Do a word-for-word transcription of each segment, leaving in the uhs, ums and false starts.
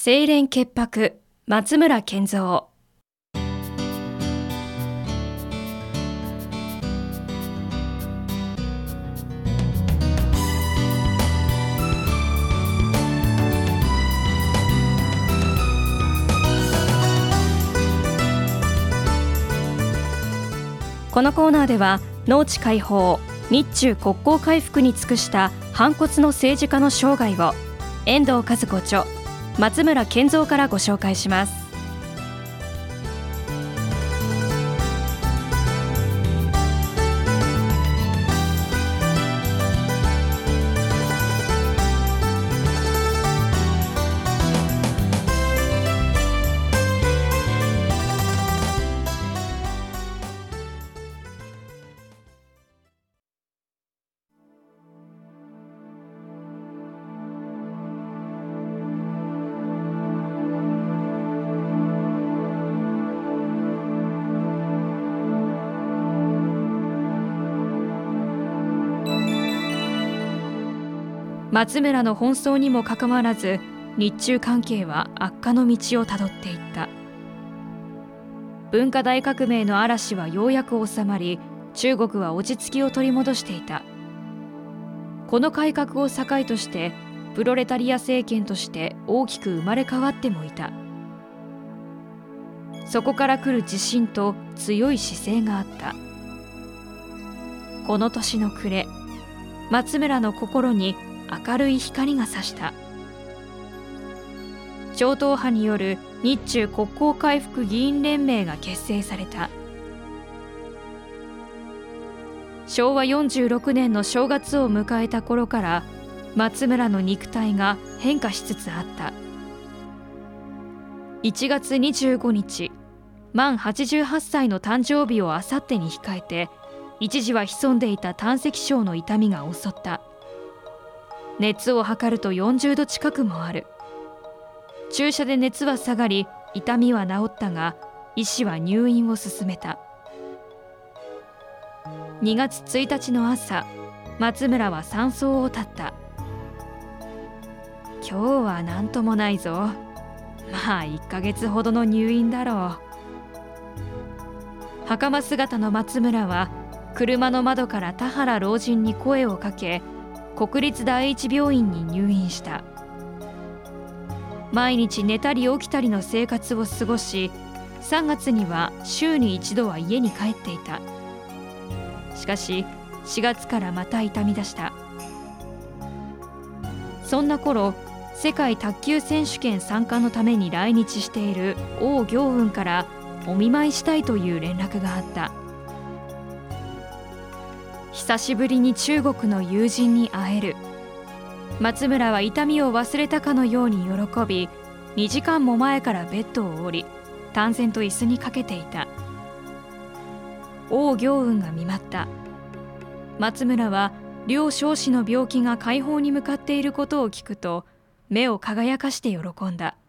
清廉潔白、松村健三。このコーナーでは農地解放、日中国交回復に尽くした反骨の政治家の生涯を遠藤和子著、松村健三からご紹介します。松村の奔走にもかかわらず、日中関係は悪化の道をたどっていった。文化大革命の嵐はようやく収まり、中国は落ち着きを取り戻していた。この改革を境として、プロレタリア政権として大きく生まれ変わってもいた。そこから来る自信と強い姿勢があった。この年の暮れ、松村の心に明るい光が差した。超党派による日中国交回復議員連盟が結成された。しょうわよんじゅうろくねんの正月を迎えた頃から、松村の肉体が変化しつつあった。いちがつにじゅうごにち、満はちじゅうはっさいの誕生日をあさってに控えて、一時は潜んでいた胆石症の痛みが襲った。熱を測るとよんじゅうど近くもある。注射で熱は下がり、痛みは治ったが、医師は入院を勧めた。にがつついたちの朝、松村は山荘を立った。今日は何ともないぞ。まあいっかげつほどの入院だろう。袴姿の松村は、車の窓から田原老人に声をかけ、国立第一病院に入院した。毎日寝たり起きたりの生活を過ごし、さんがつには週に一度は家に帰っていた。しかししがつからまた痛み出した。そんな頃、世界卓球選手権参加のために来日している王暁雲からお見舞いしたいという連絡があった。久しぶりに中国の友人に会える。松村は痛みを忘れたかのように喜び、にじかんも前からベッドを降り、淡然と椅子にかけていた。王暁雲が見舞った。松村は両少子の病気が快方に向かっていることを聞くと、目を輝かして喜んだ。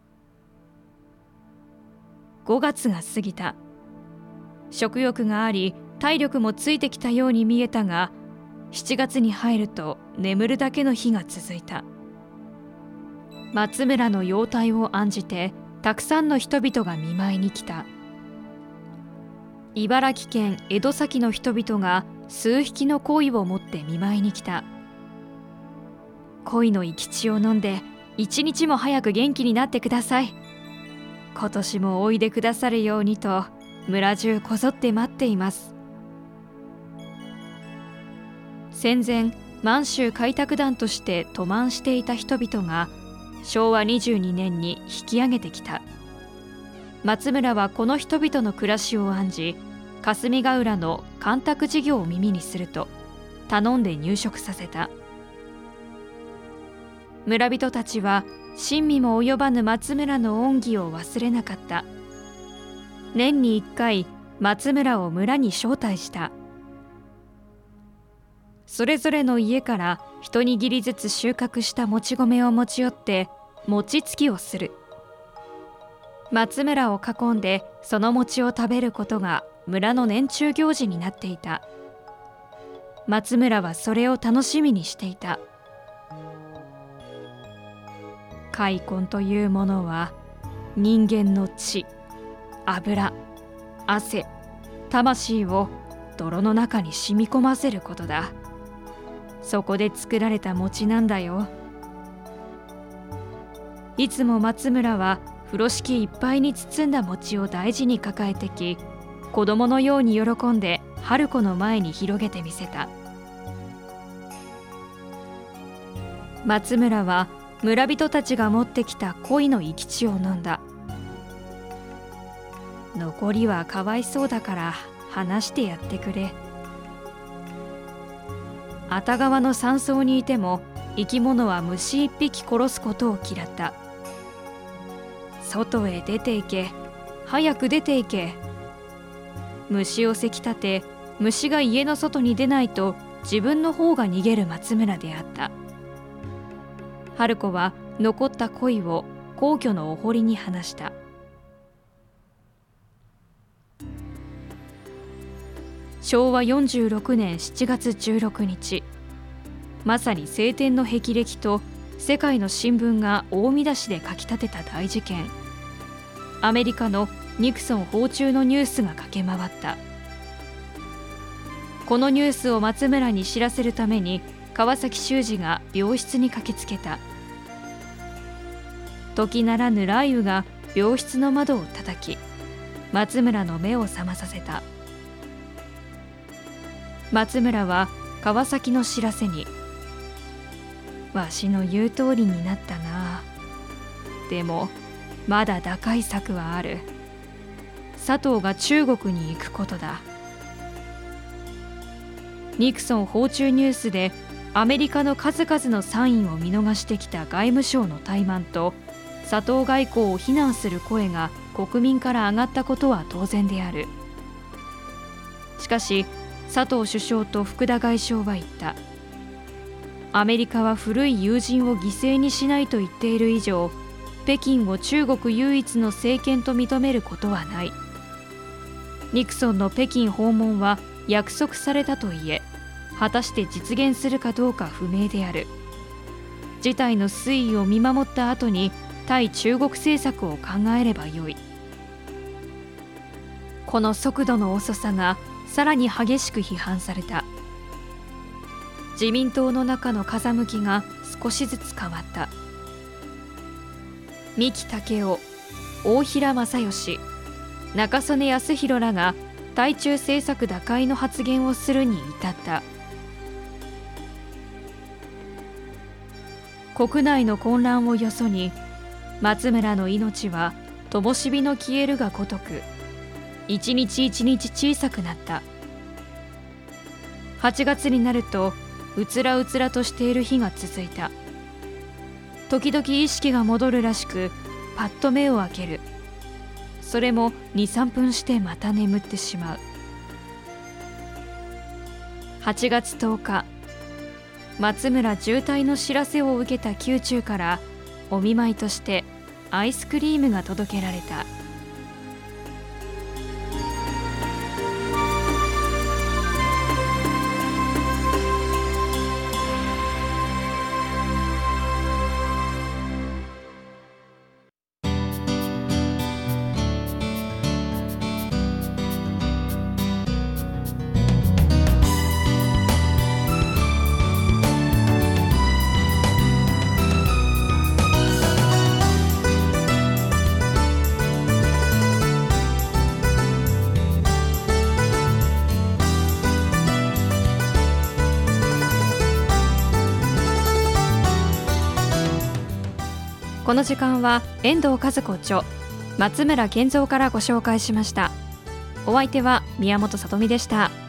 ごがつが過ぎた。食欲があり、体力もついてきたように見えたが、しちがつに入ると眠るだけの日が続いた。松村の容体を案じて、たくさんの人々が見舞いに来た。茨城県江戸崎の人々が数匹の鯉を持って見舞いに来た。鯉の生き血を飲んで、一日も早く元気になってください。今年もおいでくださるようにと、村中こぞって待っています。戦前、満州開拓団として渡満していた人々が、しょうわにじゅうにねんに引き上げてきた。松村はこの人々の暮らしを案じ、霞ヶ浦の干拓事業を耳にすると、頼んで入植させた。村人たちは、親身も及ばぬ松村の恩義を忘れなかった。年にいっかい、松村を村に招待した。それぞれの家から一握りずつ収穫したもち米を持ち寄って餅つきをする。松村を囲んでその餅を食べることが村の年中行事になっていた。松村はそれを楽しみにしていた。 開墾というものは人間の血、油、汗、魂を泥の中に染み込ませることだ。そこで作られた餅なんだよ。いつも松村は風呂敷いっぱいに包んだ餅を大事に抱えてき、子供のように喜んで春子の前に広げてみせた。松村は村人たちが持ってきた鯉の生き血を飲んだ。残りはかわいそうだから話してやってくれ。熱川の山荘にいても生き物は虫一匹殺すことを嫌った。外へ出て行け、早く出て行け。虫をせき立て、虫が家の外に出ないと自分の方が逃げる松村であった。春子は残った鯉を皇居のお堀に放した。しょうわよんじゅうろくねんしちがつじゅうろくにち、まさに青天の霹靂と世界の新聞が大見出しで書き立てた大事件。アメリカのニクソン訪中のニュースが駆け回った。このニュースを松村に知らせるために川崎修二が病室に駆けつけた。時ならぬ雷雨が病室の窓を叩き、松村の目を覚まさせた。松村は川崎の知らせに、わしの言う通りになったな。でもまだ打開策はある。佐藤が中国に行くことだ。ニクソン訪中ニュースでアメリカの数々のサインを見逃してきた外務省の怠慢と佐藤外交を非難する声が国民から上がったことは当然である。しかし佐藤首相と福田外相は言った。アメリカは古い友人を犠牲にしないと言っている以上、北京を中国唯一の政権と認めることはない。ニクソンの北京訪問は約束されたといえ、果たして実現するかどうか不明である。事態の推移を見守った後に対中国政策を考えればよい。この速度の遅さがさらに激しく批判された。自民党の中の風向きが少しずつ変わった。三木武夫、大平正義、中曽根康弘らが対中政策打開の発言をするに至った。国内の混乱をよそに、松村の命は灯火の消えるがごとく一日一日小さくなった。はちがつになるとうつらうつらとしている日が続いた。時々意識が戻るらしく、パッと目を開ける。それもに、さんぷんしてまた眠ってしまう。はちがつとおか、松村重体の知らせを受けた宮中からお見舞いとしてアイスクリームが届けられた。この時間は遠藤和子著、松村健三からご紹介しました。お相手は宮本さとみでした。